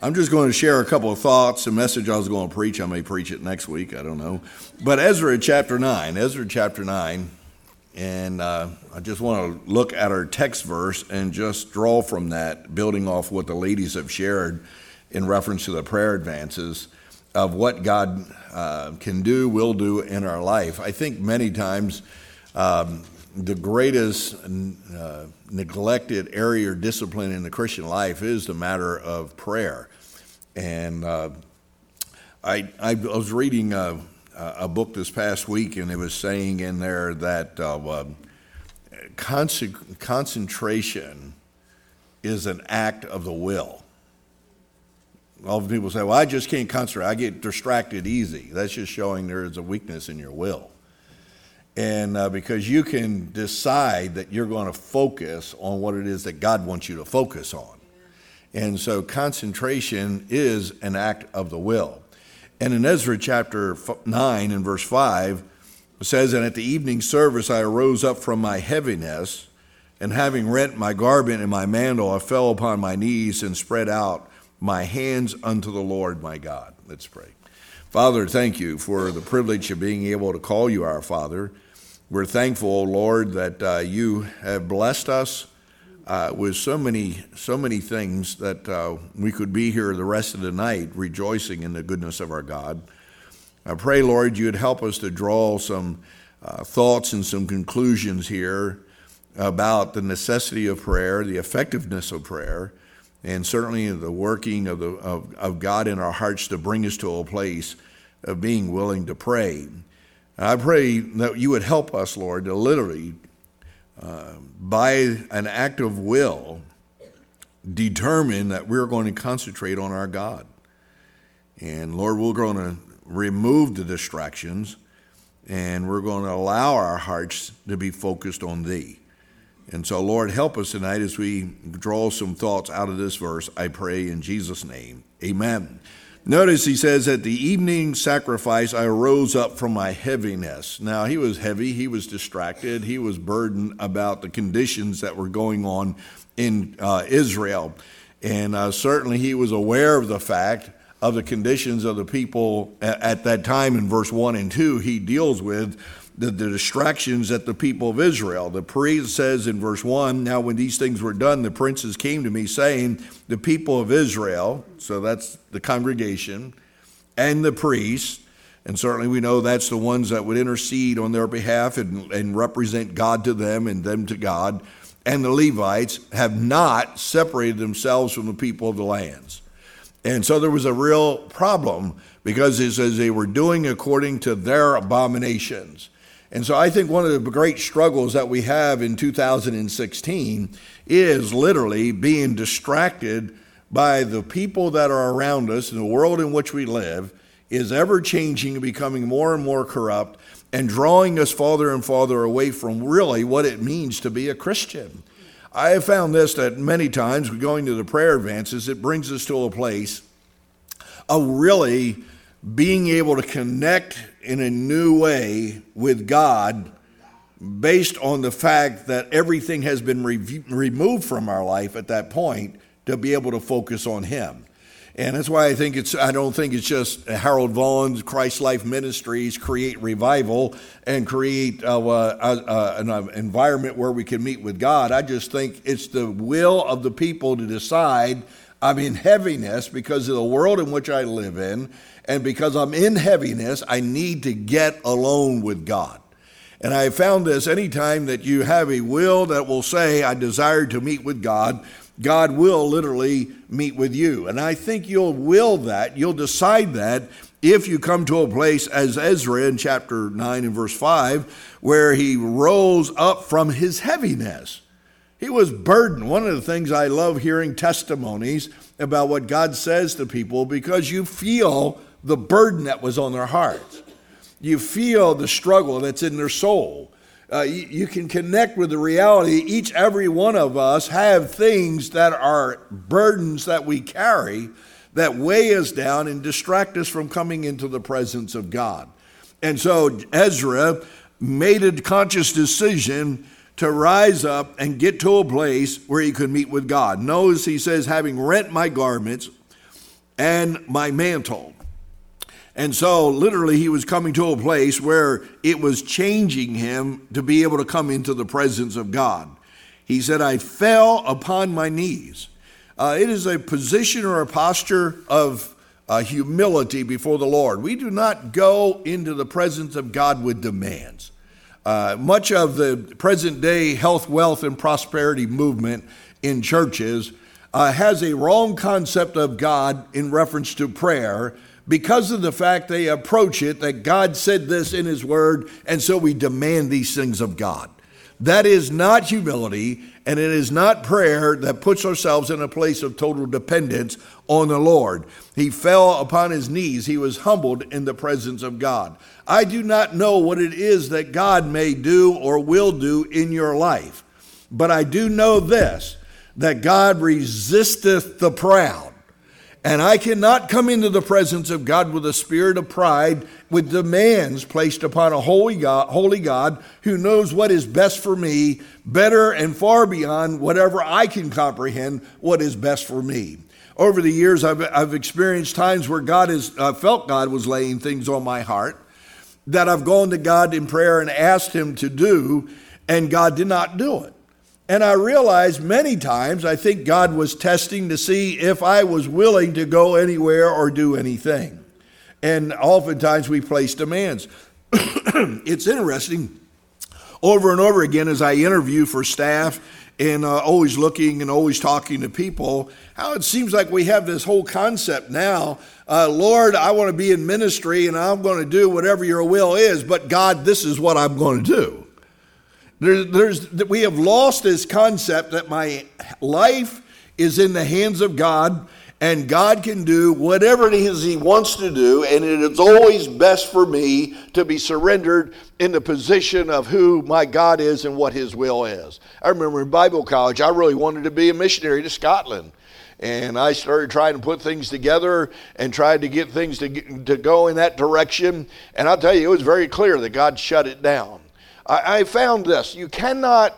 I'm just going to share a couple of thoughts. The message I was going to preach, I may preach it next week, I don't know. But Ezra chapter 9, and I just want to look at our text verse and just draw from that, building off what the ladies have shared in reference to the prayer advances of what God can do, will do in our life. I think many times the greatest neglected area or discipline in the Christian life is the matter of prayer. And I was reading a book this past week, and it was saying in there that concentration is an act of the will. All people say, well, I just can't concentrate. I get distracted easy. That's just showing there is a weakness in your will. And because you can decide that you're going to focus on what it is that God wants you to focus on. And so concentration is an act of the will. And in Ezra chapter 9 and verse 5, it says, and at the evening service I arose up from my heaviness, and having rent my garment and my mantle, I fell upon my knees and spread out my hands unto the Lord my God. Let's pray. Father, thank you for the privilege of being able to call you our Father. We're thankful, O Lord, that you have blessed us with so many things that we could be here the rest of the night rejoicing in the goodness of our God. I pray, Lord, you'd help us to draw some thoughts and some conclusions here about the necessity of prayer, the effectiveness of prayer, and certainly the working of God in our hearts to bring us to a place of being willing to pray. And I pray that you would help us, Lord, to literally, by an act of will, determine that we're going to concentrate on our God. And Lord, we're going to remove the distractions, and we're going to allow our hearts to be focused on thee. And so, Lord, help us tonight as we draw some thoughts out of this verse, I pray in Jesus' name. Amen. Notice he says, at the evening sacrifice, I arose up from my heaviness. Now, he was heavy. He was distracted. He was burdened about the conditions that were going on in Israel. And certainly he was aware of the fact of the conditions of the people at that time. In verse 1 and 2, he deals with the distractions at the people of Israel. The priest says in verse 1, now when these things were done, the princes came to me saying, the people of Israel, so that's the congregation, and the priests, and certainly we know that's the ones that would intercede on their behalf and represent God to them and them to God, and the Levites have not separated themselves from the people of the lands. And so there was a real problem because it says they were doing according to their abominations. And so I think one of the great struggles that we have in 2016 is literally being distracted by the people that are around us and the world in which we live is ever changing and becoming more and more corrupt and drawing us farther and farther away from really what it means to be a Christian. I have found this, that many times going to the prayer advances, it brings us to a place of really being able to connect in a new way with God based on the fact that everything has been removed from our life at that point to be able to focus on Him. And that's why I don't think it's just Harold Vaughn's Christ Life Ministries create revival and create an environment where we can meet with God. I just think it's the will of the people to decide I'm in heaviness because of the world in which I live in, and because I'm in heaviness, I need to get alone with God. And I found this, anytime that you have a will that will say, I desire to meet with God, God will literally meet with you. And I think you'll will that, you'll decide that if you come to a place as Ezra in chapter 9 and verse 5, where he rose up from his heaviness. He was burdened. One of the things I love hearing testimonies about what God says to people, because you feel the burden that was on their hearts. You feel the struggle that's in their soul. You can connect with the reality. Every one of us have things that are burdens that we carry that weigh us down and distract us from coming into the presence of God. And so Ezra made a conscious decision to rise up and get to a place where he could meet with God. Notice he says, having rent my garments, and my mantle. And so literally he was coming to a place where it was changing him to be able to come into the presence of God. He said, I fell upon my knees. It is a position or a posture of humility before the Lord. We do not go into the presence of God with demands. Much of the present day health, wealth, and prosperity movement in churches has a wrong concept of God in reference to prayer, because of the fact they approach it that God said this in his word, and so we demand these things of God. That is not humility, and it is not prayer that puts ourselves in a place of total dependence on the Lord. He fell upon his knees. He was humbled in the presence of God. I do not know what it is that God may do or will do in your life, but I do know this, that God resisteth the proud. And I cannot come into the presence of God with a spirit of pride, with demands placed upon a holy God who knows what is best for me, better and far beyond whatever I can comprehend what is best for me. Over the years, I've experienced times where felt God was laying things on my heart that I've gone to God in prayer and asked him to do, and God did not do it. And I realized many times, I think God was testing to see if I was willing to go anywhere or do anything. And oftentimes we place demands. It's interesting, over and over again as I interview for staff and always looking and always talking to people, how it seems like we have this whole concept now, Lord, I want to be in ministry and I'm going to do whatever your will is, but God, this is what I'm going to do. We have lost this concept that my life is in the hands of God, and God can do whatever it is he wants to do, and it is always best for me to be surrendered in the position of who my God is and what his will is. I remember in Bible college, I really wanted to be a missionary to Scotland. And I started trying to put things together and tried to get things to go in that direction. And I'll tell you, it was very clear that God shut it down. I found this. You cannot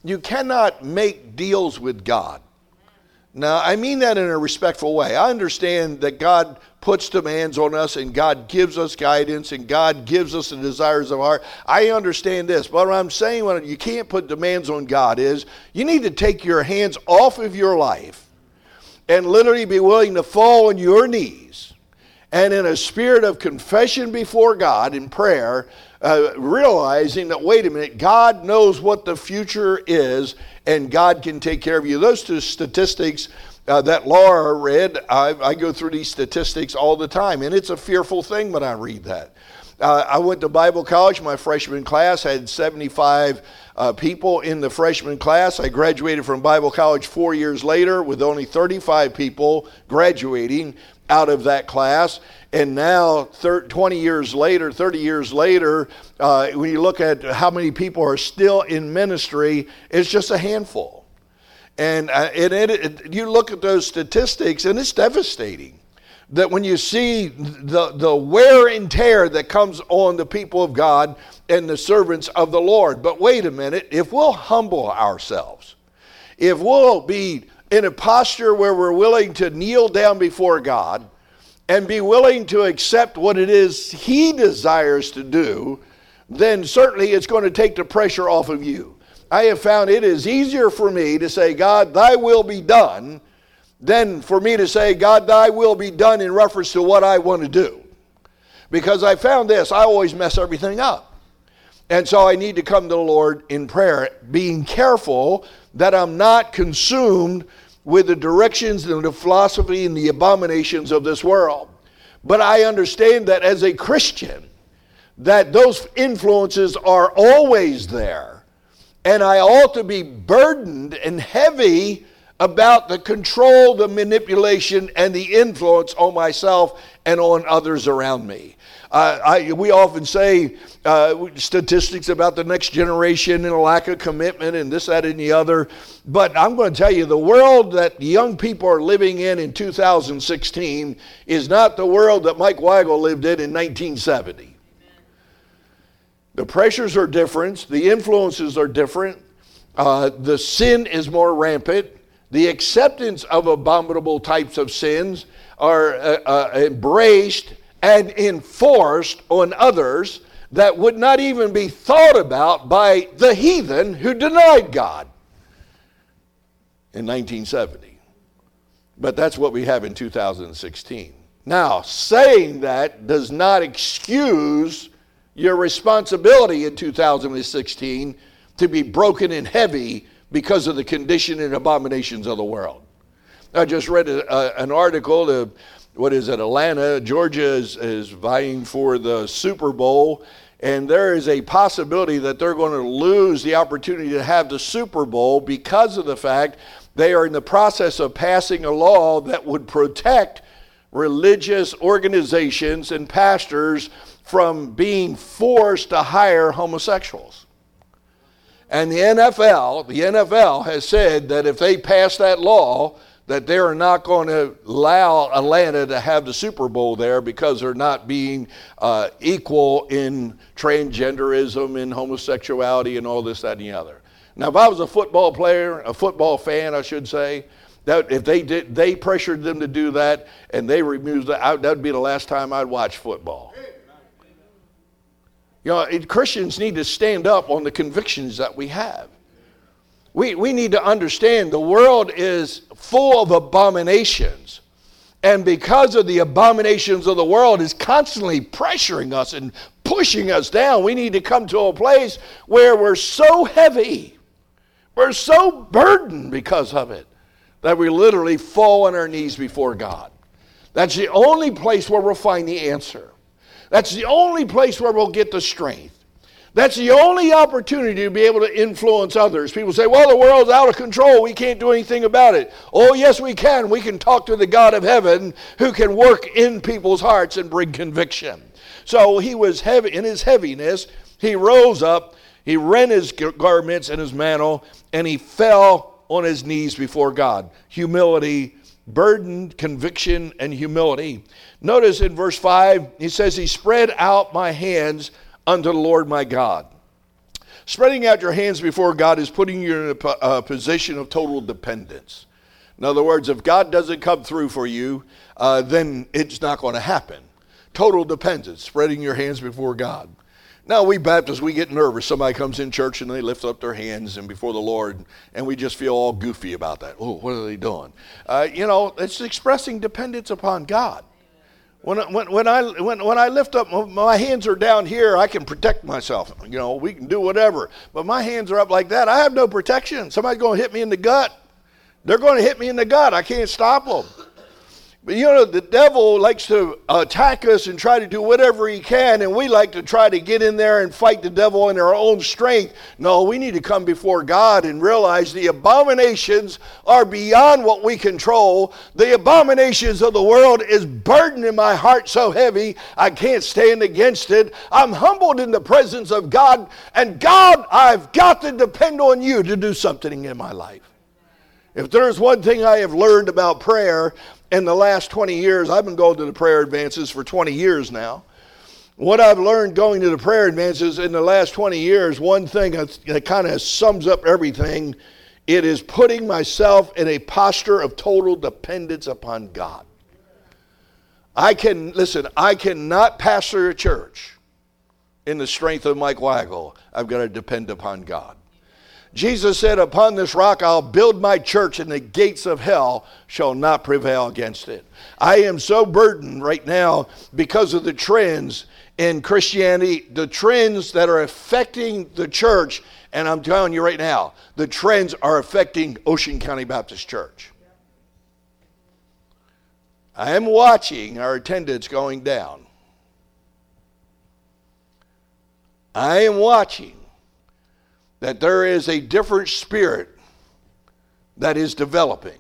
make deals with God. Now, I mean that in a respectful way. I understand that God puts demands on us and God gives us guidance and God gives us the desires of our heart. I understand this. But what I'm saying, when you can't put demands on God, is you need to take your hands off of your life and literally be willing to fall on your knees and in a spirit of confession before God in prayer, realizing that, wait a minute, God knows what the future is and God can take care of you. Those two statistics that Laura read, I go through these statistics all the time, and it's a fearful thing when I read that. I went to Bible college. My freshman class had 75 people in the freshman class. I graduated from Bible college 4 years later with only 35 people graduating out of that class. And now 30 years later, when you look at how many people are still in ministry, it's just a handful. And you look at those statistics and it's devastating. That when you see the wear and tear that comes on the people of God and the servants of the Lord. But wait a minute, if we'll humble ourselves, if we'll be in a posture where we're willing to kneel down before God and be willing to accept what it is he desires to do, then certainly it's going to take the pressure off of you. I have found it is easier for me to say, God, thy will be done, than for me to say, God, thy will be done in reference to what I want to do. Because I found this, I always mess everything up. And so I need to come to the Lord in prayer, being careful that I'm not consumed with the directions and the philosophy and the abominations of this world. But I understand that as a Christian, that those influences are always there. And I ought to be burdened and heavy about the control, the manipulation, and the influence on myself and on others around me. We often say statistics about the next generation and a lack of commitment and this, that, and the other. But I'm going to tell you, the world that young people are living in 2016 is not the world that Mike Weigel lived in 1970. The pressures are different. The influences are different. The sin is more rampant. The acceptance of abominable types of sins embraced and enforced on others that would not even be thought about by the heathen who denied God in 1970. But that's what we have in 2016. Now, saying that does not excuse your responsibility in 2016 to be broken and heavy because of the condition and abominations of the world. I just read an article, Atlanta, Georgia is vying for the Super Bowl, and there is a possibility that they're going to lose the opportunity to have the Super Bowl because of the fact they are in the process of passing a law that would protect religious organizations and pastors from being forced to hire homosexuals. And the NFL has said that if they pass that law, that they are not going to allow Atlanta to have the Super Bowl there because they're not being equal in transgenderism and homosexuality and all this, that, and the other. Now, if I was a football fan, I should say, that if they pressured them to do that and they removed that would be the last time I'd watch football. You know, Christians need to stand up on the convictions that we have. We need to understand the world is full of abominations. And because of the abominations of the world is constantly pressuring us and pushing us down, we need to come to a place where we're so heavy, we're so burdened because of it, that we literally fall on our knees before God. That's the only place where we'll find the answer. That's the only place where we'll get the strength. That's the only opportunity to be able to influence others. People say, well, the world's out of control. We can't do anything about it. Oh, yes, we can. We can talk to the God of heaven who can work in people's hearts and bring conviction. So he was heavy. In his heaviness, he rose up, he rent his garments and his mantle, and he fell on his knees before God. Humility, burden, conviction, and humility. Notice in verse 5, he says, he spread out my hands unto the Lord my God. Spreading out your hands before God is putting you in a position of total dependence. In other words, if God doesn't come through for you, then it's not going to happen. Total dependence, spreading your hands before God. Now, we Baptists, we get nervous. Somebody comes in church and they lift up their hands and before the Lord, and we just feel all goofy about that. Oh, what are they doing? It's expressing dependence upon God. When I lift up, my hands are down here, I can protect myself. We can do whatever. But my hands are up like that. I have no protection. Somebody's going to hit me in the gut. They're going to hit me in the gut. I can't stop them. But the devil likes to attack us and try to do whatever he can, and we like to try to get in there and fight the devil in our own strength. No, we need to come before God and realize the abominations are beyond what we control. The abominations of the world is burdening my heart so heavy, I can't stand against it. I'm humbled in the presence of God, and God, I've got to depend on you to do something in my life. If there's one thing I have learned about prayer in the last 20 years, I've been going to the prayer advances for 20 years now. What I've learned going to the prayer advances in the last 20 years, one thing that kind of sums up everything, it is putting myself in a posture of total dependence upon God. I cannot pastor a church in the strength of Mike Weigel. I've got to depend upon God. Jesus said, upon this rock I'll build my church, and the gates of hell shall not prevail against it. I am so burdened right now because of the trends in Christianity, the trends that are affecting the church, and I'm telling you right now, the trends are affecting Ocean County Baptist Church. I am watching our attendance going down. I am watching that there is a different spirit that is developing.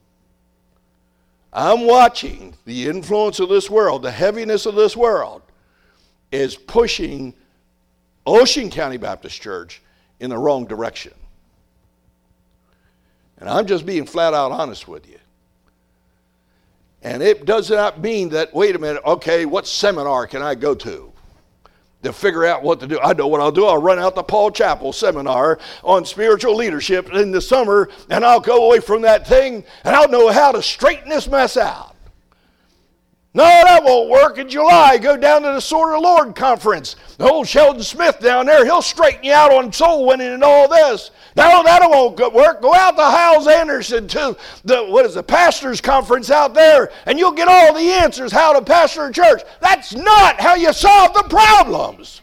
I'm watching the influence of this world, the heaviness of this world is pushing Ocean County Baptist Church in the wrong direction. And I'm just being flat out honest with you. And it does not mean that, wait a minute, okay, what seminar can I go to figure out what to do? I know what I'll do. I'll run out the Paul Chappell seminar on spiritual leadership in the summer, and I'll go away from that thing, and I'll know how to straighten this mess out. won't work in July. Go down to the Sword of the Lord conference. The old Sheldon Smith down there, he'll straighten you out on soul winning and all this. No, that won't work. Go out to Hyles Anderson to the pastor's conference out there, and you'll get all the answers how to pastor a church. That's not how you solve the problems.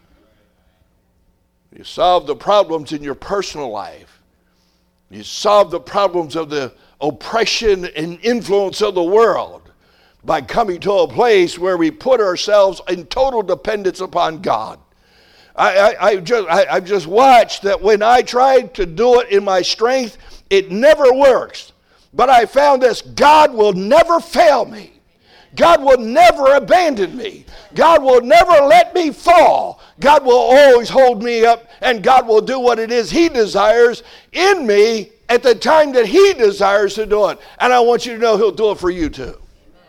You solve the problems in your personal life. You solve the problems of the oppression and influence of the world by coming to a place where we put ourselves in total dependence upon God. I've just watched that when I tried to do it in my strength, it never works. But I found this: God will never fail me. God will never abandon me. God will never let me fall. God will always hold me up, and God will do what it is He desires in me at the time that He desires to do it. And I want you to know He'll do it for you too.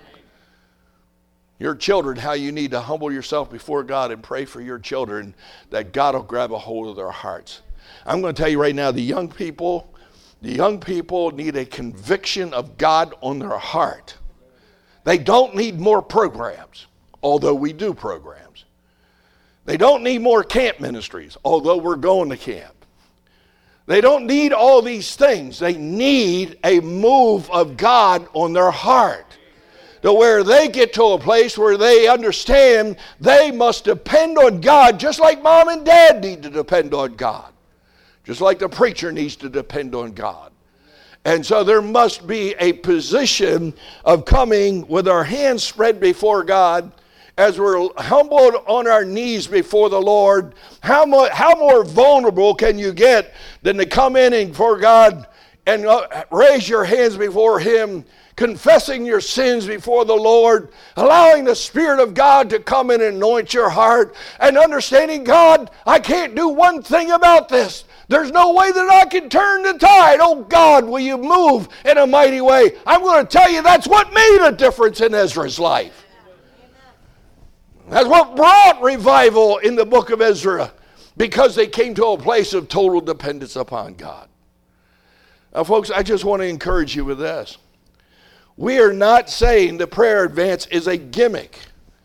Your children, how you need to humble yourself before God and pray for your children that God will grab a hold of their hearts. I'm going to tell you right now, the young people need a conviction of God on their heart. They don't need more programs, although we do programs. They don't need more camp ministries, although we're going to camp. They don't need all these things. They need a move of God on their heart, to where they get to a place where they understand they must depend on God, just like mom and dad need to depend on God, just like the preacher needs to depend on God. And so there must be a position of coming with our hands spread before God as we're humbled on our knees before the Lord. How more vulnerable can you get than to come in and before God and raise your hands before Him, confessing your sins before the Lord, allowing the Spirit of God to come in and anoint your heart, and understanding, God, I can't do one thing about this. There's no way that I can turn the tide. Oh God, will you move in a mighty way? I'm going to tell you that's what made a difference in Ezra's life. That's what brought revival in the book of Ezra, because they came to a place of total dependence upon God. Now folks, I just want to encourage you with this. We are not saying the prayer advance is a gimmick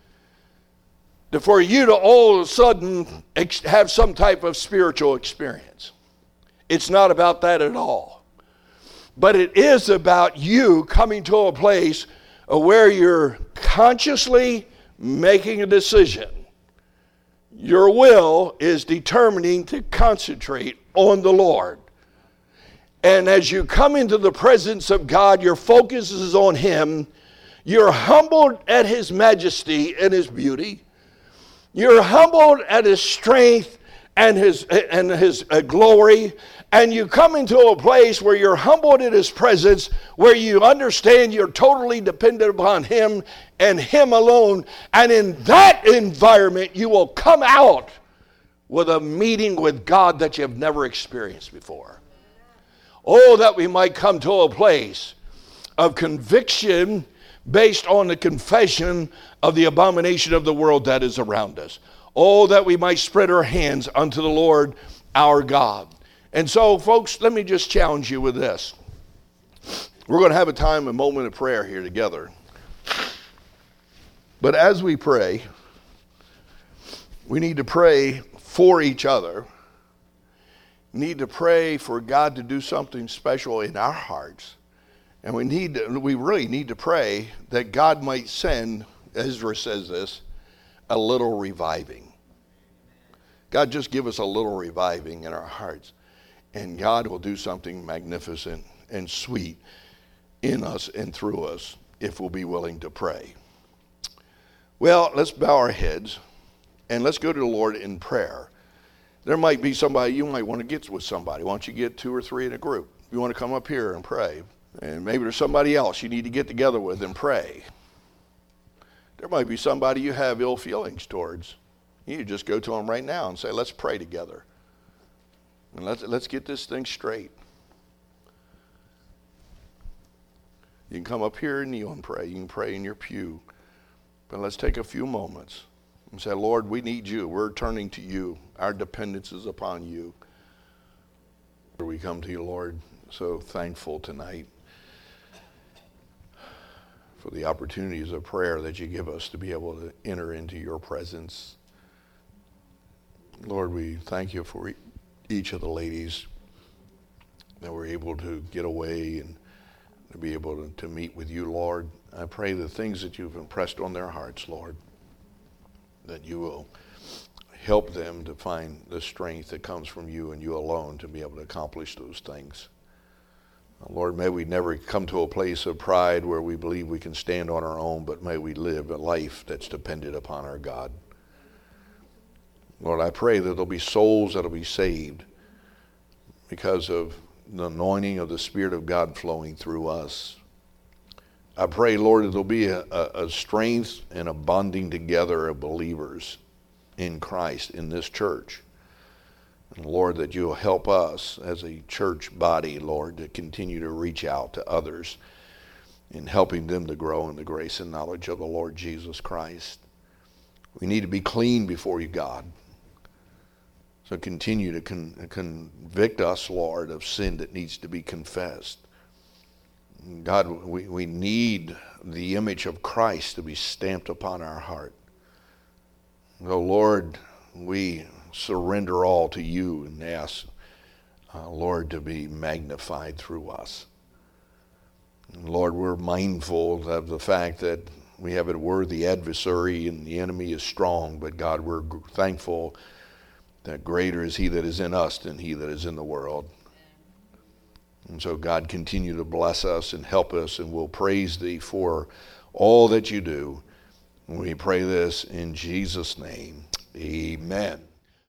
for you to all of a sudden have some type of spiritual experience. It's not about that at all. But it is about you coming to a place where you're consciously making a decision. Your will is determining to concentrate on the Lord. And as you come into the presence of God, your focus is on Him. You're humbled at His majesty and His beauty. You're humbled at His strength and His glory. And you come into a place where you're humbled at His presence, where you understand you're totally dependent upon Him and Him alone. And in that environment, you will come out with a meeting with God that you've never experienced before. Oh, that we might come to a place of conviction based on the confession of the abomination of the world that is around us. Oh, that we might spread our hands unto the Lord our God. And so, folks, let me just challenge you with this. We're going to have a moment of prayer here together. But as we pray, we need to pray for each other. Need to pray for God to do something special in our hearts. And we really need to pray that God might send, Ezra says this, a little reviving. God, just give us a little reviving in our hearts. And God will do something magnificent and sweet in us and through us if we'll be willing to pray. Well, let's bow our heads and let's go to the Lord in prayer. There might be somebody, you might want to get with somebody. Why don't you get 2 or 3 in a group? You want to come up here and pray. And maybe there's somebody else you need to get together with and pray. There might be somebody you have ill feelings towards. You just go to them right now and say, let's pray together. And let's get this thing straight. You can come up here and kneel and pray. You can pray in your pew. But let's take a few moments and say, Lord, we need you. We're turning to you. Our dependence is upon you. We come to you, Lord, so thankful tonight for the opportunities of prayer that you give us to be able to enter into your presence. Lord, we thank you for each of the ladies that were able to get away and to be able to meet with you, Lord. I pray the things that you've impressed on their hearts, Lord, that you will help them to find the strength that comes from you and you alone to be able to accomplish those things. Lord, may we never come to a place of pride where we believe we can stand on our own, but may we live a life that's dependent upon our God. Lord, I pray that there'll be souls that'll be saved because of the anointing of the Spirit of God flowing through us. I pray, Lord, that there'll be a strength and a bonding together of believers in Christ in this church. And Lord, that you'll help us as a church body, Lord, to continue to reach out to others in helping them to grow in the grace and knowledge of the Lord Jesus Christ. We need to be clean before you, God. So continue to convict us, Lord, of sin that needs to be confessed. God, we need the image of Christ to be stamped upon our heart. Oh, Lord, we surrender all to you and ask, Lord, to be magnified through us. And Lord, we're mindful of the fact that we have a worthy adversary and the enemy is strong, but God, we're thankful that greater is he that is in us than he that is in the world. And so, God, continue to bless us and help us, and we'll praise thee for all that you do. We pray this in Jesus' name. Amen.